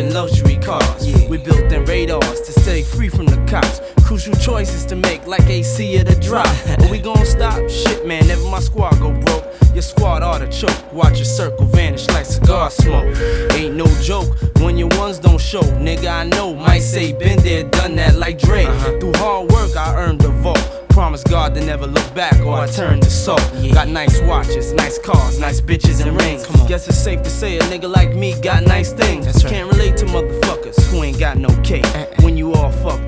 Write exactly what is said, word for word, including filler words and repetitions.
in luxury cars. Yeah. We built in radars to stay free from the cops. Crucial choices to make, like A C at a drop. But we gon' stop? Shit, man, never my squad go broke. Your squad oughta choke. Watch your circle vanish like cigar smoke. Ain't no joke when your ones don't show. Nigga, I know, might say been there, done that like Dre. Uh-huh. Through hard work, I earned the vault. Promise God to never look back or I turn to salt. Yeah. Got nice watches, nice cars, nice bitches and rings. Come on. Guess it's safe to say a nigga like me got nice things. That's right. Can't relate to motherfuckers who ain't got no cake. Uh-uh. When you all fucked